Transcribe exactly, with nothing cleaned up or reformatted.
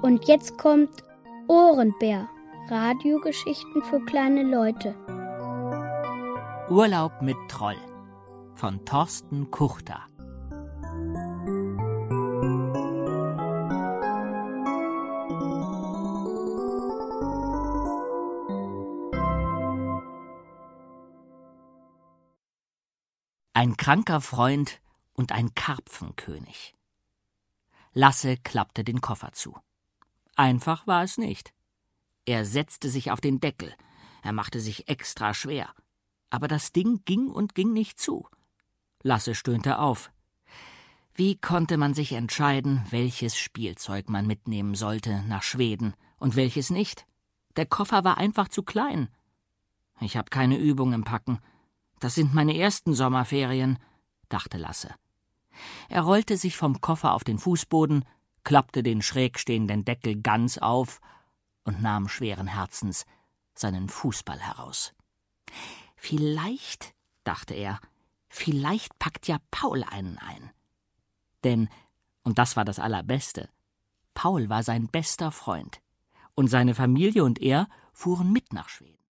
Und jetzt kommt Ohrenbär. Radiogeschichten für kleine Leute. Urlaub mit Troll von Thorsten Kuchter. Ein kranker Freund und ein Karpfenkönig. Lasse klappte den Koffer zu. Einfach war es nicht. Er setzte sich auf den Deckel. Er machte sich extra schwer. Aber das Ding ging und ging nicht zu. Lasse stöhnte auf. Wie konnte man sich entscheiden, welches Spielzeug man mitnehmen sollte nach Schweden und welches nicht? Der Koffer war einfach zu klein. Ich habe keine Übung im Packen. Das sind meine ersten Sommerferien, dachte Lasse. Er rollte sich vom Koffer auf den Fußboden, klappte den schräg stehenden Deckel ganz auf und nahm schweren Herzens seinen Fußball heraus. Vielleicht, dachte er, vielleicht packt ja Paul einen ein. Denn, und das war das Allerbeste, Paul war sein bester Freund, und seine Familie und er fuhren mit nach Schweden.